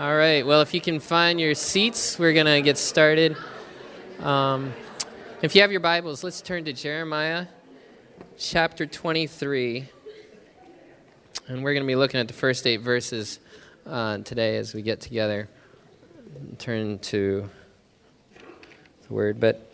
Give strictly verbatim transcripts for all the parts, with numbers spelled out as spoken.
All right, well, if you can find your seats, we're going to get started. Um, if you have your Bibles, let's turn to Jeremiah chapter twenty-three. And we're going to be looking at the first eight verses uh, today as we get together and turn to the Word. But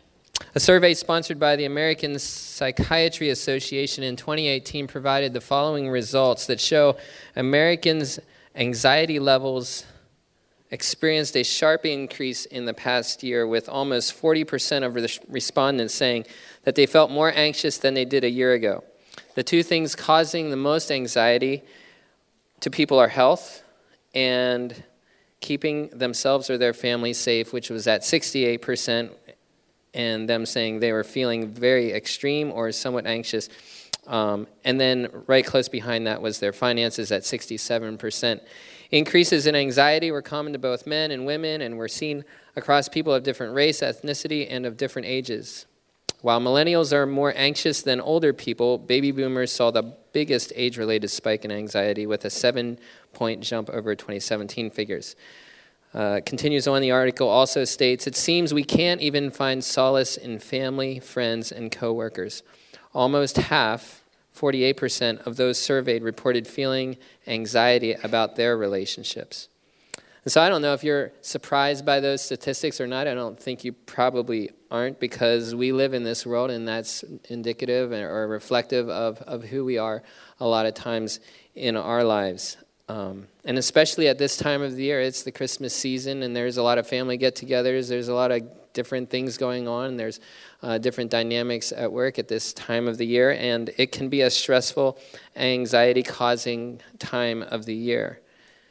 a survey sponsored by the American Psychiatry Association in twenty eighteen provided the following results that show Americans' anxiety levels experienced a sharp increase in the past year, with almost forty percent of the respondents saying that they felt more anxious than they did a year ago. The two things causing the most anxiety to people are health and keeping themselves or their family safe, which was at sixty-eight percent, and them saying they were feeling very extreme or somewhat anxious. Um, and then right close behind that was their finances at sixty-seven percent. Increases in anxiety were common to both men and women and were seen across people of different race, ethnicity, and of different ages. While millennials are more anxious than older people, baby boomers saw the biggest age-related spike in anxiety with a seven-point jump over twenty seventeen figures. Uh, continues on, the article also states, it seems we can't even find solace in family, friends, and coworkers. Almost half, forty-eight percent of those surveyed reported feeling anxiety about their relationships. And so I don't know if you're surprised by those statistics or not. I don't think you probably aren't, because we live in this world and that's indicative or reflective of, of who we are a lot of times in our lives. Um, and especially at this time of the year, it's the Christmas season, and there's a lot of family get-togethers. There's a lot of different things going on. There's uh, different dynamics at work at this time of the year, and it can be a stressful, anxiety-causing time of the year.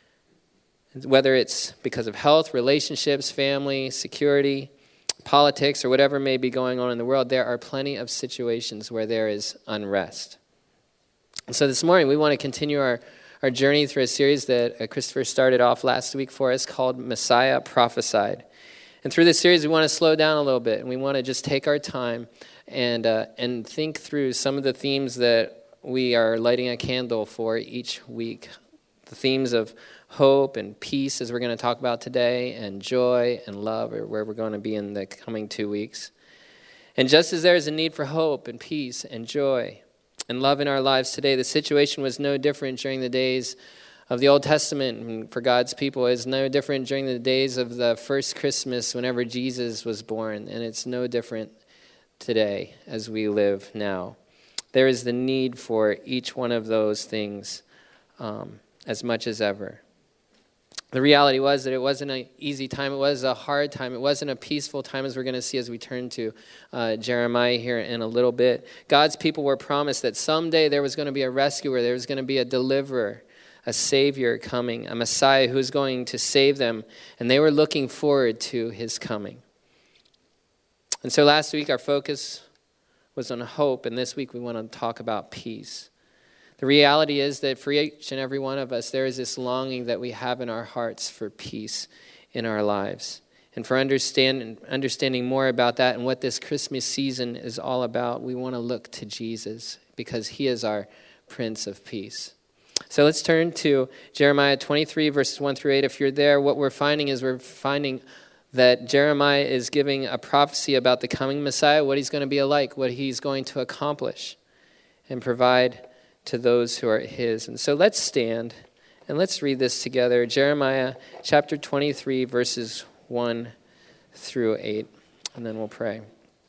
Whether it's because of health, relationships, family, security, politics, or whatever may be going on in the world, there are plenty of situations where there is unrest. And so this morning, we want to continue our Our journey through a series that uh, Christopher started off last week for us called Messiah Prophesied. And through this series, we want to slow down a little bit, and we want to just take our time and uh, and think through some of the themes that we are lighting a candle for each week. The themes of hope and peace, as we're going to talk about today, and joy and love, or where we're going to be in the coming two weeks. And just as there is a need for hope and peace and joy and love in our lives today, the situation was no different during the days of the Old Testament, and for God's people is no different during the days of the first Christmas whenever Jesus was born, and it's no different today as we live now. There is the need for each one of those things um, as much as ever. The reality was that it wasn't an easy time. It was a hard time. It wasn't a peaceful time, as we're going to see as we turn to uh, Jeremiah here in a little bit. God's people were promised that someday there was going to be a rescuer. There was going to be a deliverer, a savior coming, a Messiah who was going to save them. And they were looking forward to his coming. And so last week our focus was on hope. And this week we want to talk about peace. The reality is that for each and every one of us, there is this longing that we have in our hearts for peace in our lives. And for understand, understanding more about that and what this Christmas season is all about, we want to look to Jesus, because he is our Prince of Peace. So let's turn to Jeremiah twenty-three, verses one through eight. If you're there, what we're finding is we're finding that Jeremiah is giving a prophecy about the coming Messiah, what he's going to be like, what he's going to accomplish and provide to those who are his. And so let's stand and let's read this together. Jeremiah chapter twenty-three, verses one through eight, and then we'll pray.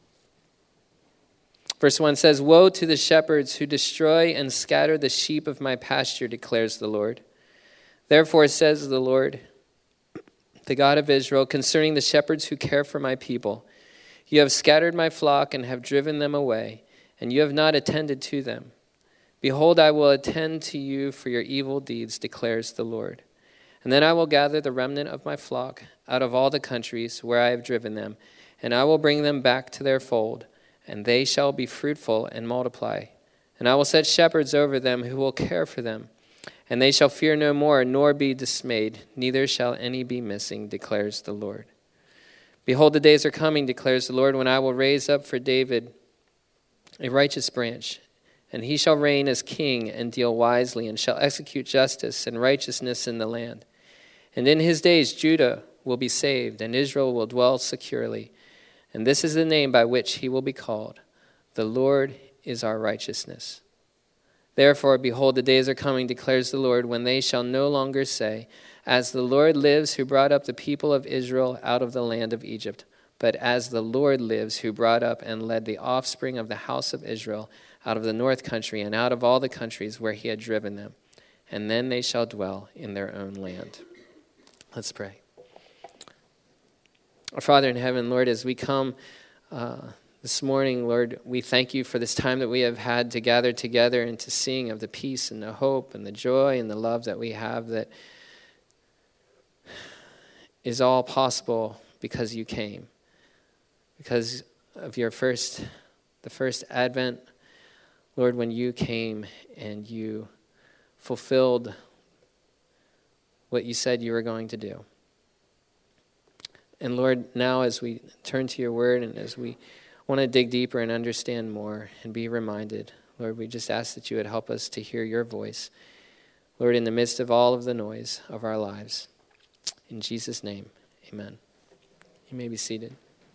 Verse one says, "Woe to the shepherds who destroy and scatter the sheep of my pasture, declares the Lord. Therefore says the Lord, the God of Israel, concerning the shepherds who care for my people, you have scattered my flock and have driven them away, and you have not attended to them. Behold, I will attend to you for your evil deeds, declares the Lord. And then I will gather the remnant of my flock out of all the countries where I have driven them, and I will bring them back to their fold, and they shall be fruitful and multiply. And I will set shepherds over them who will care for them, and they shall fear no more, nor be dismayed, neither shall any be missing, declares the Lord. Behold, the days are coming, declares the Lord, when I will raise up for David a righteous branch, and he shall reign as king and deal wisely, and shall execute justice and righteousness in the land. And in his days Judah will be saved, and Israel will dwell securely. And this is the name by which he will be called: The Lord is our righteousness. Therefore, behold, the days are coming, declares the Lord, when they shall no longer say, As the Lord lives, who brought up the people of Israel out of the land of Egypt, but as the Lord lives, who brought up and led the offspring of the house of Israel out of the north country and out of all the countries where he had driven them. And then they shall dwell in their own land. Let's pray. Our Father in heaven, Lord, as we come uh, this morning, Lord, we thank you for this time that we have had to gather together and to sing of the peace and the hope and the joy and the love that we have, that is all possible because you came. Because of your first, the first advent, Lord, when you came and you fulfilled what you said you were going to do. And Lord, now as we turn to your word and as we want to dig deeper and understand more and be reminded, Lord, we just ask that you would help us to hear your voice, Lord, in the midst of all of the noise of our lives. In Jesus' name, amen. You may be seated.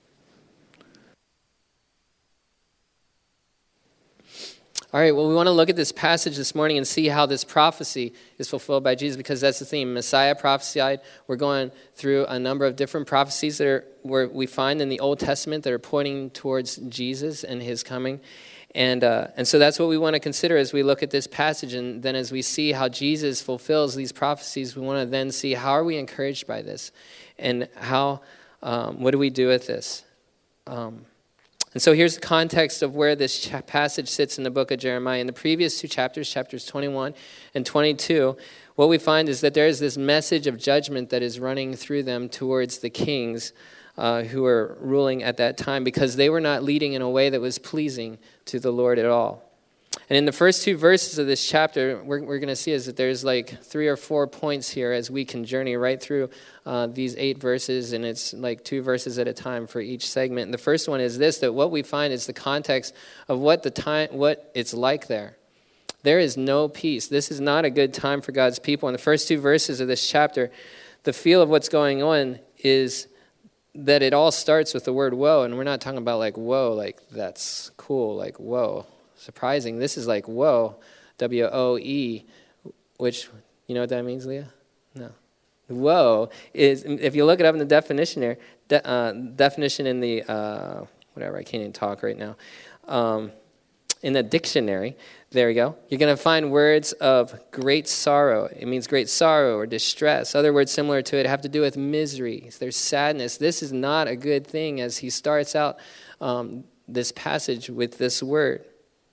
All right, well, we want to look at this passage this morning and see how this prophecy is fulfilled by Jesus, because that's the theme. Messiah prophesied. We're going through a number of different prophecies that are where we find in the Old Testament that are pointing towards Jesus and his coming. And uh, and so that's what we want to consider as we look at this passage. And then as we see how Jesus fulfills these prophecies, we want to then see how are we encouraged by this, and how um, what do we do with this? Um And so here's the context of where this cha- passage sits in the book of Jeremiah. In the previous two chapters, chapters twenty-one and twenty-two, what we find is that there is this message of judgment that is running through them towards the kings uh, who were ruling at that time, because they were not leading in a way that was pleasing to the Lord at all. And in the first two verses of this chapter, we're, we're going to see is that there's like three or four points here as we can journey right through uh, these eight verses, and it's like two verses at a time for each segment. And the first one is this, that what we find is the context of what the time, what it's like there. There is no peace. This is not a good time for God's people. In the first two verses of this chapter, the feel of what's going on is that it all starts with the word woe, and we're not talking about like whoa, like that's cool, like whoa. Surprising. This is like whoa, W O E, which, you know what that means, Leah? No. Whoa is, if you look it up in the definition here, de, uh, definition in the, uh, whatever, I can't even talk right now, um, in the dictionary, there we go, you're going to find words of great sorrow. It means great sorrow or distress. Other words similar to it have to do with misery. There's sadness. This is not a good thing as he starts out um, this passage with this word.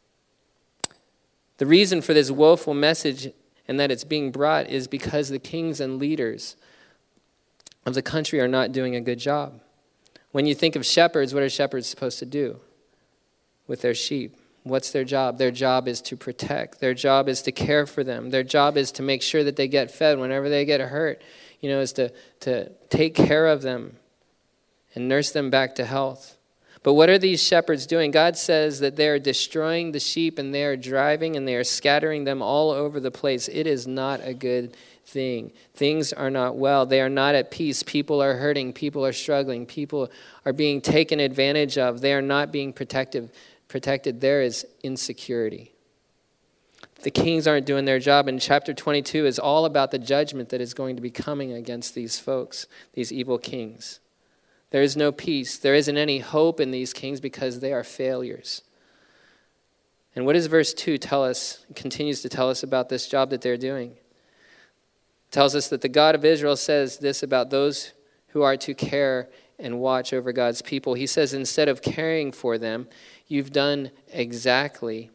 The reason for this woeful message and that it's being brought is because the kings and leaders of the country are not doing a good job. When you think of shepherds, what are shepherds supposed to do with their sheep? What's their job? Their job is to protect. Their job is to care for them. Their job is to make sure that they get fed whenever they get hurt. You know, is to, to take care of them and nurse them back to health. But what are these shepherds doing? God says that they are destroying the sheep and they are driving and they are scattering them all over the place. It is not a good thing. Things are not well. They are not at peace. People are hurting. People are struggling. People are being taken advantage of. They are not being protected. Protected. There is insecurity. The kings aren't doing their job. And chapter twenty-two is all about the judgment that is going to be coming against these folks, these evil kings. There is no peace. There isn't any hope in these kings because they are failures. And what does verse two tell us, continues to tell us about this job that they're doing? It tells us that the God of Israel says this about those who are to care and watch over God's people. He says, instead of caring for them, you've done exactly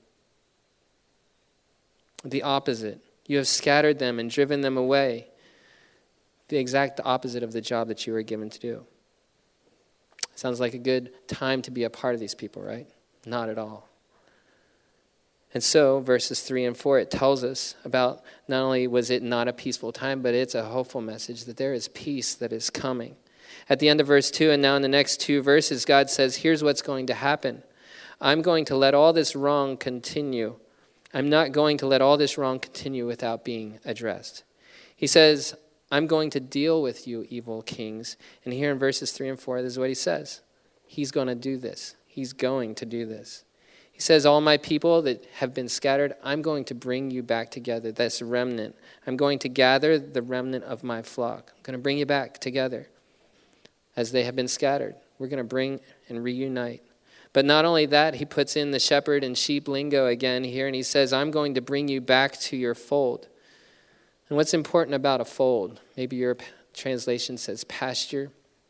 the opposite. You have scattered them and driven them away. The exact opposite of the job that you were given to do. Sounds like a good time to be a part of these people, right? Not at all. And so, verses three and four, it tells us about not only was it not a peaceful time, but it's a hopeful message that there is peace that is coming. At the end of verse two, and now in the next two verses, God says, here's what's going to happen. I'm going to let all this wrong continue. I'm not going to let all this wrong continue without being addressed. He says, I'm going to deal with you, evil kings. And here in verses three and four, this is what he says. He's going to do this. He's going to do this. He says, all my people that have been scattered, I'm going to bring you back together, this remnant. I'm going to gather the remnant of my flock. I'm going to bring you back together as they have been scattered. We're going to bring and reunite. But not only that, he puts in the shepherd and sheep lingo again here, and he says, I'm going to bring you back to your fold. And what's important about a fold? Maybe your translation says pasture.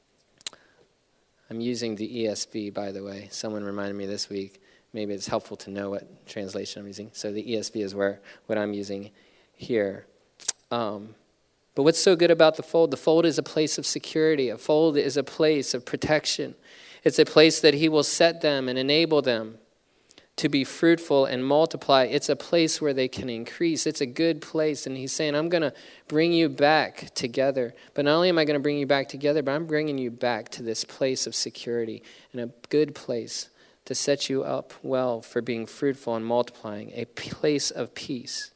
I'm using the E S V, by the way. Someone reminded me this week. Maybe it's helpful to know what translation I'm using. So the E S V is where what I'm using here. Um, but what's so good about the fold? The fold is a place of security. A fold is a place of protection. It's a place that he will set them and enable them to be fruitful and multiply. It's a place where they can increase. It's a good place. And he's saying, I'm going to bring you back together. But not only am I going to bring you back together, but I'm bringing you back to this place of security and a good place to set you up well for being fruitful and multiplying, a place of peace.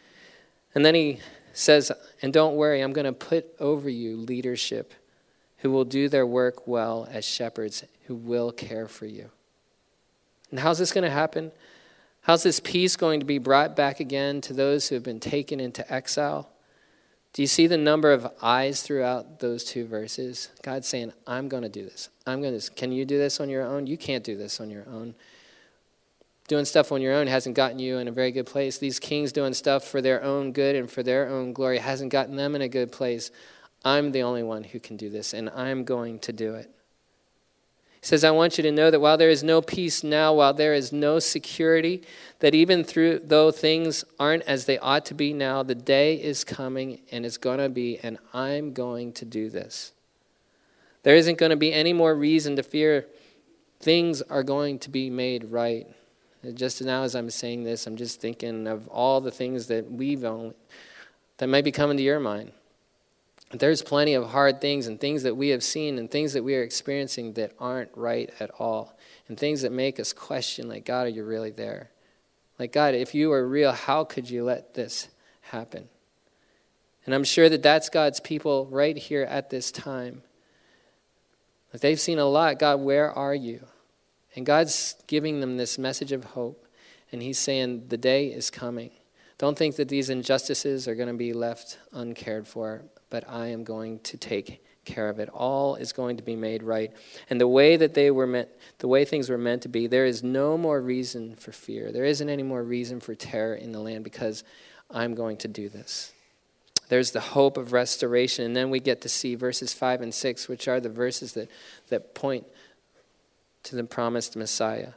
And then he says, and don't worry, I'm going to put over you leadership who will do their work well as shepherds, who will care for you. And how's this going to happen? How's this peace going to be brought back again to those who have been taken into exile? Do you see the number of I's throughout those two verses? God's saying, I'm going to do this. I'm going to. Can you do this on your own? You can't do this on your own. Doing stuff on your own hasn't gotten you in a very good place. These kings doing stuff for their own good and for their own glory hasn't gotten them in a good place. I'm the only one who can do this, and I'm going to do it. He says, I want you to know that while there is no peace now, while there is no security, that even through though things aren't as they ought to be now, the day is coming and it's going to be, and I'm going to do this. There isn't going to be any more reason to fear. Things are going to be made right. And just now as I'm saying this, I'm just thinking of all the things that we've only, that might be coming to your mind. There's plenty of hard things and things that we have seen and things that we are experiencing that aren't right at all. And things that make us question, like, God, are you really there? Like, God, if you are real, how could you let this happen? And I'm sure that that's God's people right here at this time. Like, they've seen a lot. God, where are you? And God's giving them this message of hope. And he's saying, the day is coming. Don't think that these injustices are going to be left uncared for, but I am going to take care of it. All is going to be made right. And the way that they were meant, the way things were meant to be, there is no more reason for fear. There isn't any more reason for terror in the land because I'm going to do this. There's the hope of restoration. And then we get to see verses five and six, which are the verses that, that point to the promised Messiah.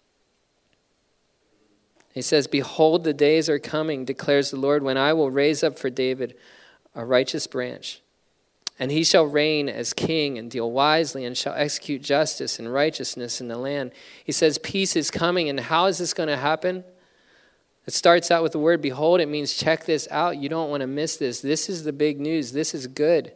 He says, behold, the days are coming, declares the Lord, when I will raise up for David a righteous branch, and he shall reign as king and deal wisely and shall execute justice and righteousness in the land. He says peace is coming, and how is this going to happen? It starts out with the word behold. It means check this out. You don't want to miss this. This is the big news. This is good.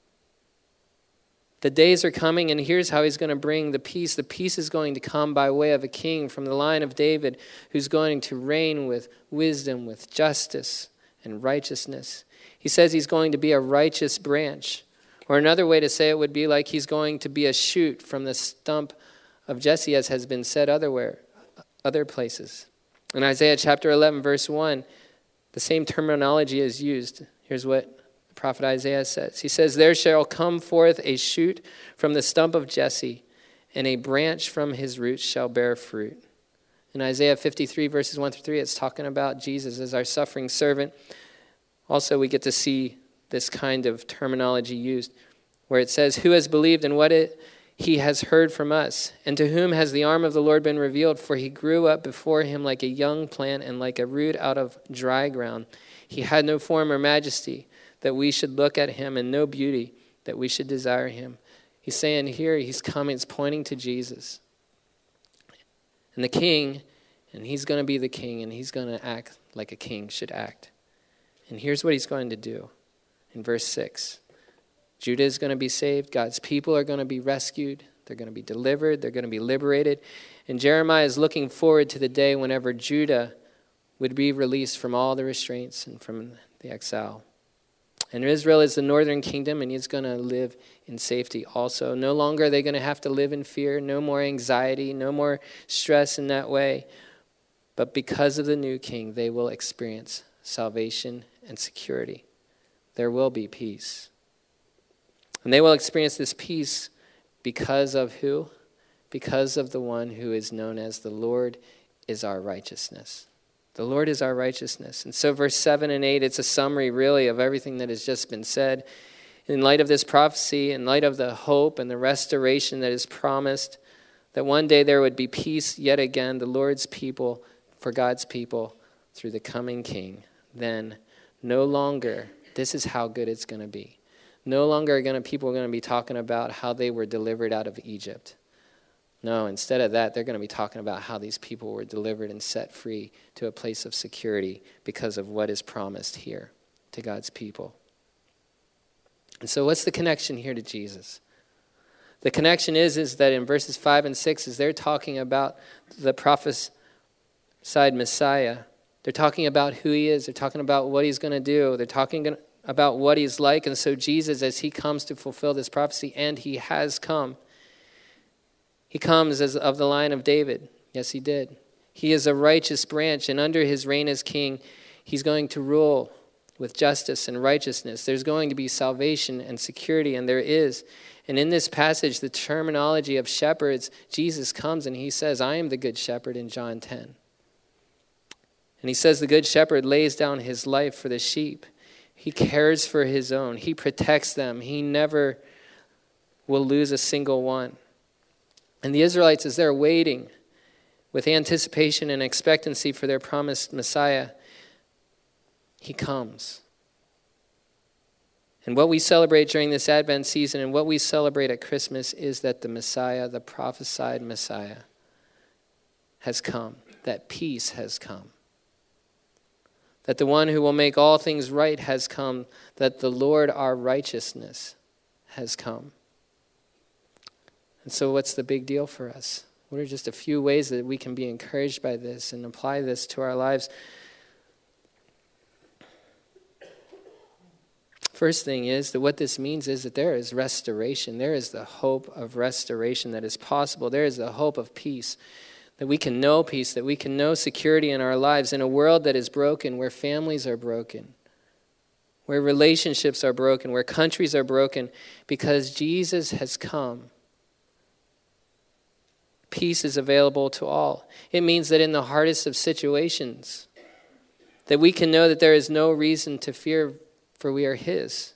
The days are coming, and here's how he's going to bring the peace. The peace is going to come by way of a king from the line of David who's going to reign with wisdom, with justice, and righteousness. He says he's going to be a righteous branch. Or another way to say it would be like he's going to be a shoot from the stump of Jesse, as has been said otherwhere, other places. In Isaiah chapter eleven, verse one, the same terminology is used. Here's what the prophet Isaiah says. He says, there shall come forth a shoot from the stump of Jesse, and a branch from his roots shall bear fruit. In Isaiah fifty-three, verses one through three, it's talking about Jesus as our suffering servant. Also, we get to see this kind of terminology used, where it says, who has believed in what it, he has heard from us, and to whom has the arm of the Lord been revealed? For he grew up before him like a young plant and like a root out of dry ground. He had no form or majesty that we should look at him, and no beauty that we should desire him. He's saying here, he's coming, it's pointing to Jesus. And the king, and he's going to be the king, and he's going to act like a king should act. And here's what he's going to do in verse six. Judah is going to be saved. God's people are going to be rescued. They're going to be delivered. They're going to be liberated. And Jeremiah is looking forward to the day whenever Judah would be released from all the restraints and from the exile. And Israel is the northern kingdom, and he's going to live in safety also. No longer are they going to have to live in fear, no more anxiety, no more stress in that way. But because of the new king, they will experience salvation and security. There will be peace. And they will experience this peace because of who? Because of the one who is known as the Lord is our righteousness. The Lord is our righteousness. And so verse seven and eight, it's a summary really of everything that has just been said. In light of this prophecy, in light of the hope and the restoration that is promised, that one day there would be peace yet again, the Lord's people, for God's people, through the coming king. Then no longer, this is how good it's going to be. No longer are gonna, people are going to be talking about how they were delivered out of Egypt. No, instead of that, they're going to be talking about how these people were delivered and set free to a place of security because of what is promised here to God's people. And so what's the connection here to Jesus? The connection is, is that in verses five and six, as they're talking about the prophesied Messiah, they're talking about who he is. They're talking about what he's going to do. They're talking about what he's like. And so Jesus, as he comes to fulfill this prophecy, and he has come, he comes as of the line of David. Yes, he did. He is a righteous branch, and under his reign as king, he's going to rule with justice and righteousness. There's going to be salvation and security, and there is. And in this passage, the terminology of shepherds, Jesus comes and he says, I am the good shepherd in John ten. And he says the good shepherd lays down his life for the sheep. He cares for his own. He protects them. He never will lose a single one. And the Israelites, as they're waiting with anticipation and expectancy for their promised Messiah, he comes. And what we celebrate during this Advent season and what we celebrate at Christmas is that the Messiah, the prophesied Messiah, has come, that peace has come, that the one who will make all things right has come, that the Lord, our righteousness, has come. And so what's the big deal for us? What are just a few ways that we can be encouraged by this and apply this to our lives? First thing is that what this means is that there is restoration. There is the hope of restoration that is possible. There is the hope of peace, that we can know peace, that we can know security in our lives in a world that is broken, where families are broken, where relationships are broken, where countries are broken, because Jesus has come. Peace is available to all. It means that in the hardest of situations, that we can know that there is no reason to fear, for we are his.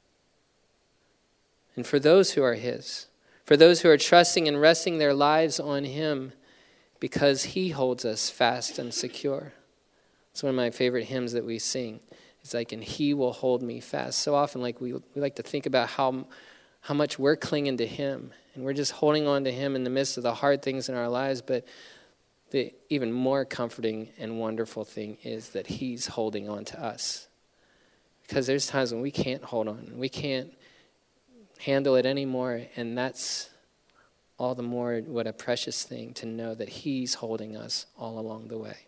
And for those who are his, for those who are trusting and resting their lives on him, because he holds us fast and secure. It's one of my favorite hymns that we sing. It's like, and he will hold me fast. So often, like we, we like to think about how, how much we're clinging to him, and we're just holding on to him in the midst of the hard things in our lives. But the even more comforting and wonderful thing is that he's holding on to us. Because there's times when we can't hold on. We can't handle it anymore. And that's all the more what a precious thing to know that he's holding us all along the way.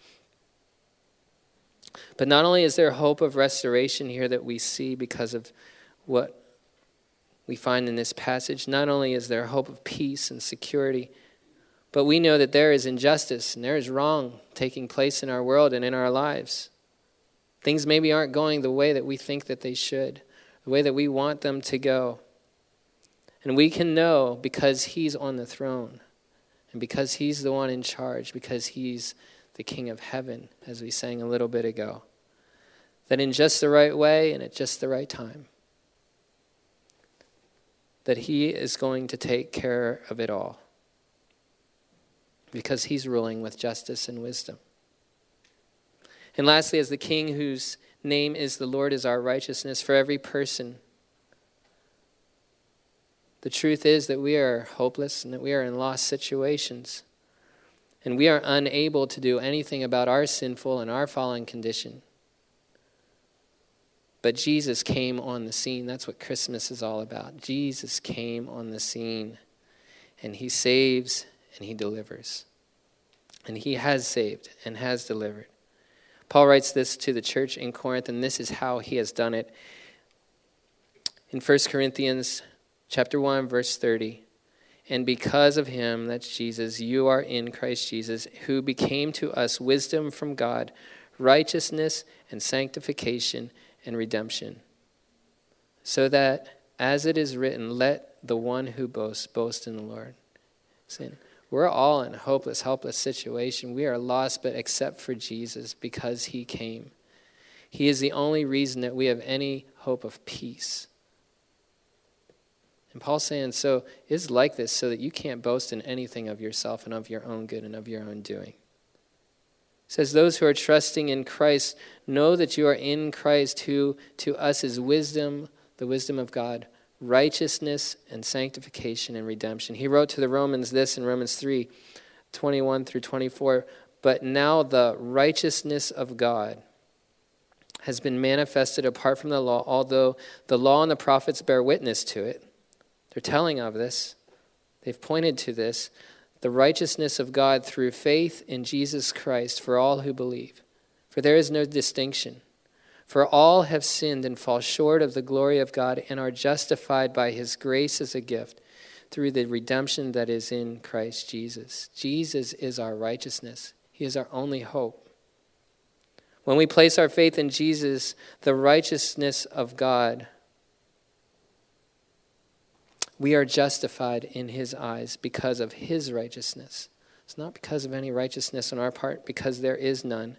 But not only is there hope of restoration here that we see because of what we find in this passage, not only is there hope of peace and security, but we know that there is injustice and there is wrong taking place in our world and in our lives. Things maybe aren't going the way that we think that they should, the way that we want them to go. And we can know because he's on the throne and because he's the one in charge, because he's the King of heaven, as we sang a little bit ago, that in just the right way and at just the right time, that he is going to take care of it all because he's ruling with justice and wisdom. And lastly, as the King whose name is the Lord is our righteousness, for every person, the truth is that we are hopeless and that we are in lost situations. And we are unable to do anything about our sinful and our fallen condition. But Jesus came on the scene. That's what Christmas is all about. Jesus came on the scene, and he saves and he delivers. And he has saved and has delivered. Paul writes this to the church in Corinth, and this is how he has done it. In First Corinthians chapter one, verse thirty, and because of him, that's Jesus, you are in Christ Jesus, who became to us wisdom from God, righteousness and sanctification and redemption. So that, as it is written, let the one who boasts boast in the Lord. Saying, we're all in a hopeless, helpless situation. We are lost, but except for Jesus, because he came. He is the only reason that we have any hope of peace. And Paul's saying, so it's like this so that you can't boast in anything of yourself and of your own good and of your own doing. It says, those who are trusting in Christ know that you are in Christ, who to us is wisdom, the wisdom of God, righteousness and sanctification and redemption. He wrote to the Romans this in Romans three, twenty-one through twenty-four, but now the righteousness of God has been manifested apart from the law, although the law and the prophets bear witness to it. They're telling of this. They've pointed to this. The righteousness of God through faith in Jesus Christ for all who believe. For there is no distinction. For all have sinned and fall short of the glory of God and are justified by his grace as a gift through the redemption that is in Christ Jesus. Jesus is our righteousness. He is our only hope. When we place our faith in Jesus, the righteousness of God, we are justified in his eyes because of his righteousness. It's not because of any righteousness on our part, because there is none.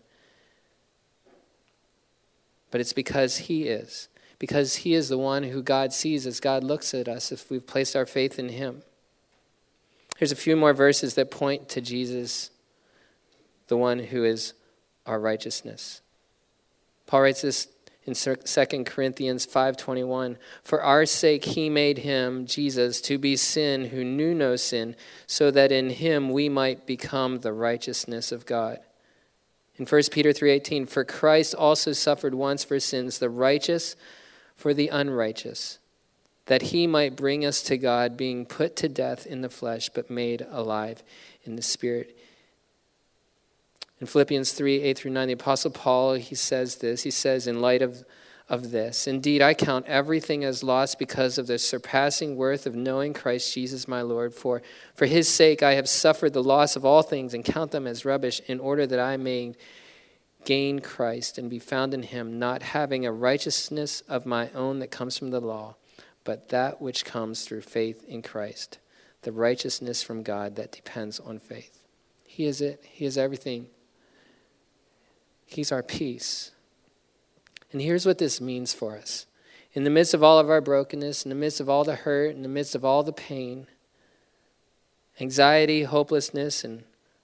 But it's because he is. Because he is the one who God sees as God looks at us if we've placed our faith in him. Here's a few more verses that point to Jesus, the one who is our righteousness. Paul writes this in Second Corinthians five twenty-one, for our sake he made him, Jesus, to be sin who knew no sin, so that in him we might become the righteousness of God. In First Peter three eighteen, for Christ also suffered once for sins, the righteous for the unrighteous, that he might bring us to God, being put to death in the flesh, but made alive in the spirit. In Philippians three, eight through nine, the Apostle Paul, he says this. He says, in light of, of this, indeed, I count everything as lost because of the surpassing worth of knowing Christ Jesus my Lord. For, for his sake I have suffered the loss of all things and count them as rubbish, in order that I may gain Christ and be found in him, not having a righteousness of my own that comes from the law, but that which comes through faith in Christ, the righteousness from God that depends on faith. He is it. He is everything. He's our peace. And here's what this means for us. In the midst of all of our brokenness, in the midst of all the hurt, in the midst of all the pain, anxiety, hopelessness, and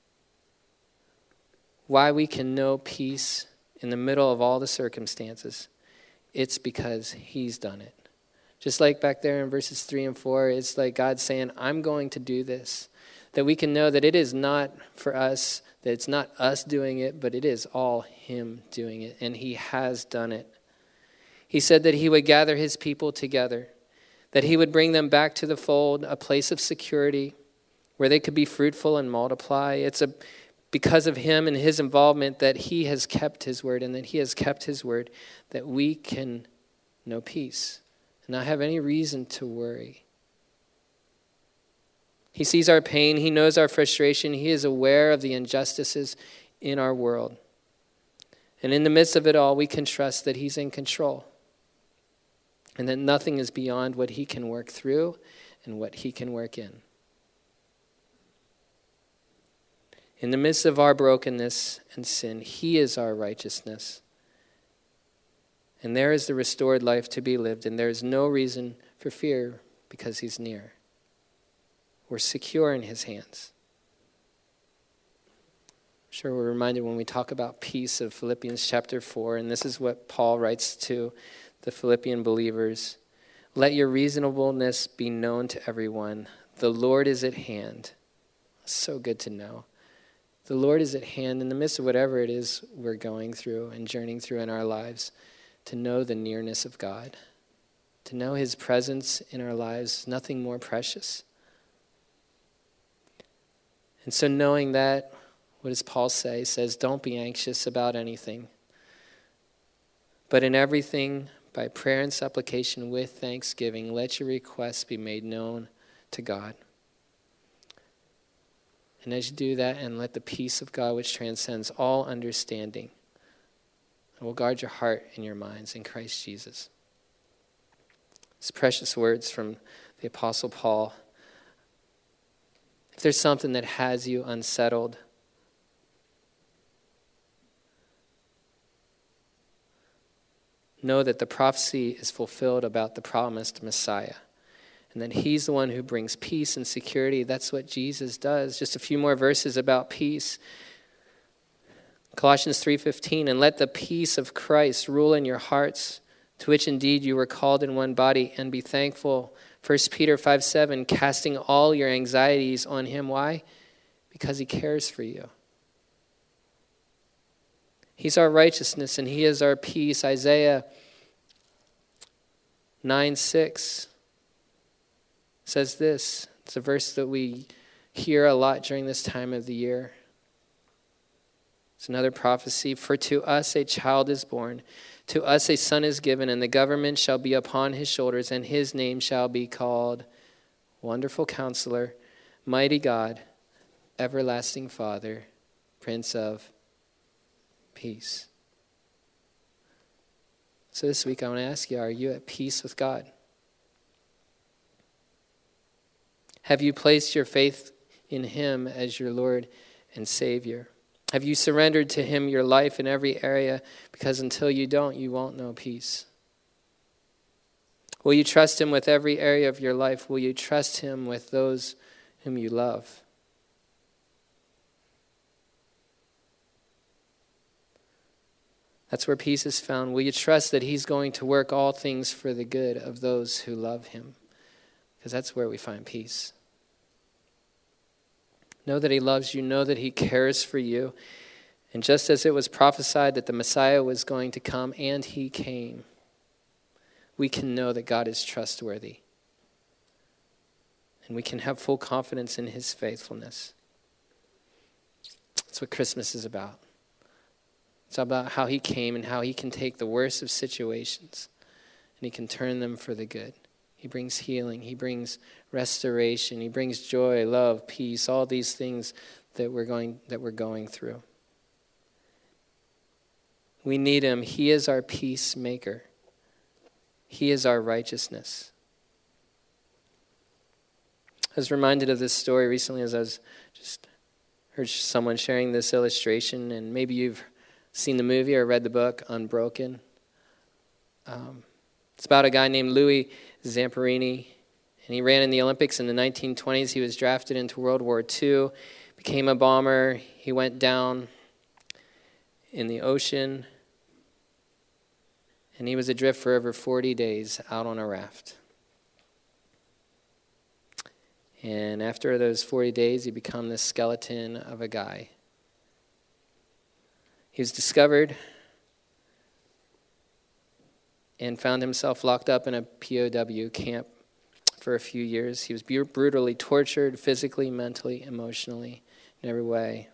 why we can know peace in the middle of all the circumstances, it's because he's done it. Just like back there in verses three and four, it's like God saying, I'm going to do this. That we can know that it is not for us, that it's not us doing it, but it is all him doing it, and he has done it. He said that he would gather his people together, that he would bring them back to the fold, a place of security where they could be fruitful and multiply. It's a because of him and his involvement that he has kept his word, and that he has kept his word, that we can know peace and not have any reason to worry. He sees our pain. He knows our frustration. He is aware of the injustices in our world. And in the midst of it all, we can trust that he's in control and that nothing is beyond what he can work through and what he can work in. In the midst of our brokenness and sin, he is our righteousness. And there is the restored life to be lived, and there is no reason for fear because he's near. We're secure in his hands. I'm sure we're reminded when we talk about peace of Philippians chapter four, and this is what Paul writes to the Philippian believers. Let your reasonableness be known to everyone. The Lord is at hand. It's so good to know. The Lord is at hand in the midst of whatever it is we're going through and journeying through in our lives, to know the nearness of God, to know his presence in our lives, nothing more precious. And so knowing that, what does Paul say? He says, don't be anxious about anything, but in everything, by prayer and supplication with thanksgiving, let your requests be made known to God. And as you do that, and let the peace of God, which transcends all understanding, will guard your heart and your minds in Christ Jesus. These precious words from the Apostle Paul. If there's something that has you unsettled, know that the prophecy is fulfilled about the promised Messiah, and that he's the one who brings peace and security. That's what Jesus does. Just a few more verses about peace. Colossians three fifteen, and let the peace of Christ rule in your hearts, to which indeed you were called in one body, and be thankful. First Peter five seven, casting all your anxieties on him. Why? Because he cares for you. He's our righteousness and he is our peace. Isaiah nine six says this. It's a verse that we hear a lot during this time of the year. It's another prophecy. For to us a child is born, to us a son is given, and the government shall be upon his shoulders, and his name shall be called Wonderful Counselor, Mighty God, Everlasting Father, Prince of Peace. So this week I want to ask you, are you at peace with God? Have you placed your faith in him as your Lord and Savior? Have you surrendered to him your life in every area? Because until you don't, you won't know peace. Will you trust him with every area of your life? Will you trust him with those whom you love? That's where peace is found. Will you trust that he's going to work all things for the good of those who love him? Because that's where we find peace. Know that he loves you. Know that he cares for you. And just as it was prophesied that the Messiah was going to come, and he came, we can know that God is trustworthy. And we can have full confidence in his faithfulness. That's what Christmas is about. It's about how he came and how he can take the worst of situations and he can turn them for the good. He brings healing. He brings restoration. He brings joy, love, peace, all these things that we're going that we're going through. We need him. He is our peacemaker. He is our righteousness. I was reminded of this story recently as I was just heard someone sharing this illustration, and maybe you've seen the movie or read the book, Unbroken. Um, it's about a guy named Louis Zamperini, and he ran in the Olympics in the nineteen twenties. He was drafted into World War Two, became a bomber. He went down in the ocean, and he was adrift for over forty days out on a raft. And after those forty days, he became this skeleton of a guy. He was discovered and found himself locked up in a P O W camp for a few years. He was brutally tortured physically, mentally, emotionally, in every way.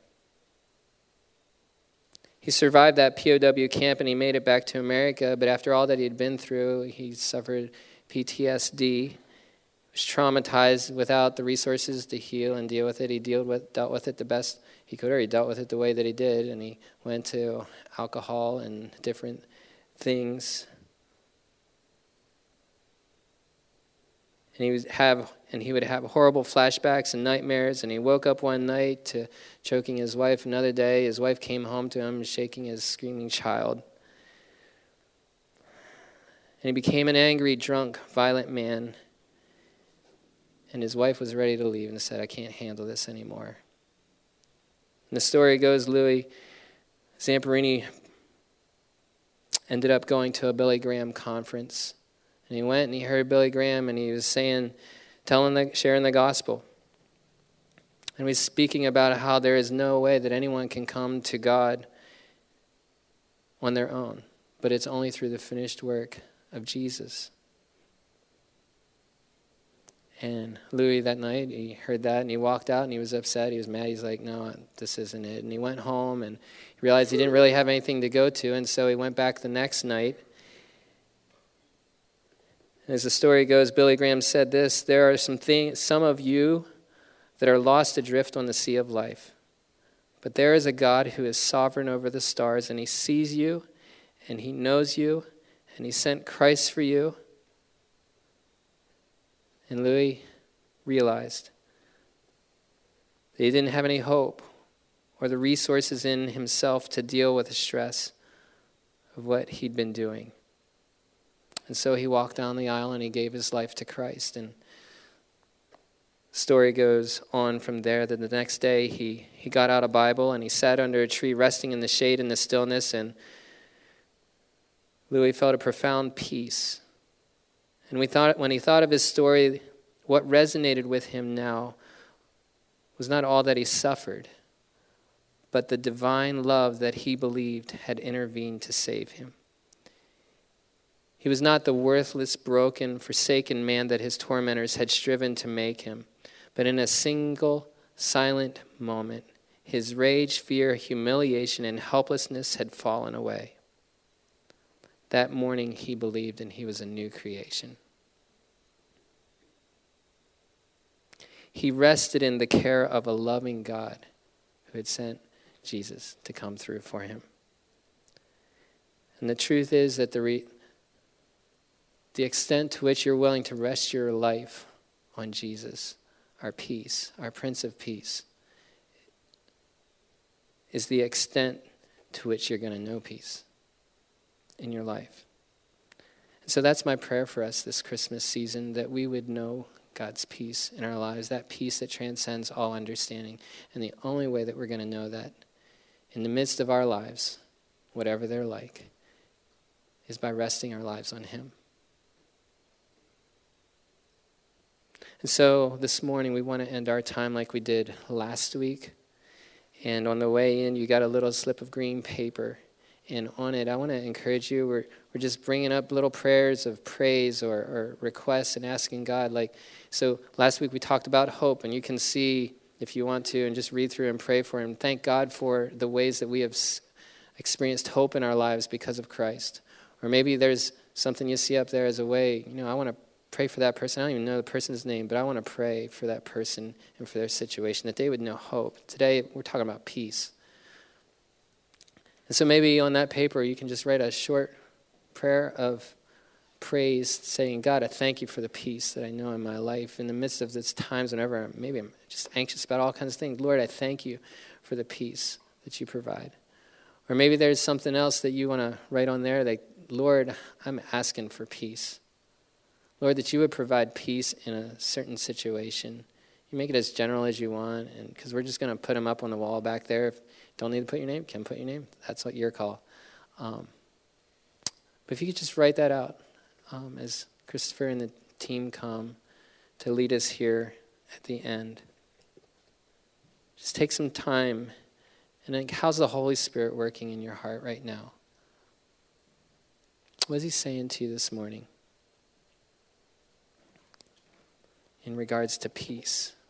He survived that P O W camp and he made it back to America, but after all that he had been through, he suffered P T S D. He was traumatized without the resources to heal and deal with it. He dealt with, dealt with it the best he could, or he dealt with it the way that he did, and he went to alcohol and different things. And he would have and he would have horrible flashbacks and nightmares, and he woke up one night to choking his wife. Another day, his wife came home to him shaking his screaming child. And he became an angry, drunk, violent man. And his wife was ready to leave and said, I can't handle this anymore. And the story goes, Louis Zamperini ended up going to a Billy Graham conference. And he went and he heard Billy Graham, and he was saying, telling, the, sharing the gospel. And he was speaking about how there is no way that anyone can come to God on their own, but it's only through the finished work of Jesus. And Louis that night, he heard that and he walked out and he was upset. He was mad. He's like, no, this isn't it. And he went home and he realized he didn't really have anything to go to. And so he went back the next night As the story goes, Billy Graham said this: there are some things, some of you that are lost adrift on the sea of life. But there is a God who is sovereign over the stars, and he sees you, and he knows you, and he sent Christ for you. And Louis realized that he didn't have any hope or the resources in himself to deal with the stress of what he'd been doing. And so he walked down the aisle and he gave his life to Christ. And the story goes on from there that the next day he, he got out a Bible and he sat under a tree resting in the shade in the stillness, and Louis felt a profound peace. And we thought when he thought of his story, what resonated with him now was not all that he suffered, but the divine love that he believed had intervened to save him. He was not the worthless, broken, forsaken man that his tormentors had striven to make him, but in a single, silent moment, his rage, fear, humiliation, and helplessness had fallen away. That morning he believed, and he was a new creation. He rested in the care of a loving God who had sent Jesus to come through for him. And the truth is that the re- the extent to which you're willing to rest your life on Jesus, our peace, our Prince of Peace, is the extent to which you're going to know peace in your life. And so that's my prayer for us this Christmas season, that we would know God's peace in our lives, that peace that transcends all understanding. And the only way that we're going to know that in the midst of our lives, whatever they're like, is by resting our lives on him. And so this morning we want to end our time like we did last week. And on the way in, you got a little slip of green paper. And on it, I want to encourage you, we're, we're just bringing up little prayers of praise or, or requests and asking God. Like, so last week we talked about hope, and you can see, if you want to, and just read through and pray for him. Thank God for the ways that we have experienced hope in our lives because of Christ. Or maybe there's something you see up there as a way, you know, I want to pray for that person. I don't even know the person's name, but I want to pray for that person and for their situation, that they would know hope. Today, we're talking about peace. And so maybe on that paper, you can just write a short prayer of praise, saying, God, I thank you for the peace that I know in my life. In the midst of these times whenever I'm, maybe I'm just anxious about all kinds of things, Lord, I thank you for the peace that you provide. Or maybe there's something else that you want to write on there, like, Lord, I'm asking for peace. Lord, that you would provide peace in a certain situation. You make it as general as you want, and because we're just going to put them up on the wall back there. If you don't need to put your name, can put your name. That's what your call. Um, but if you could just write that out um, as Christopher and the team come to lead us here at the end. Just take some time and think, how's the Holy Spirit working in your heart right now? What is he saying to you this morning in regards to peace?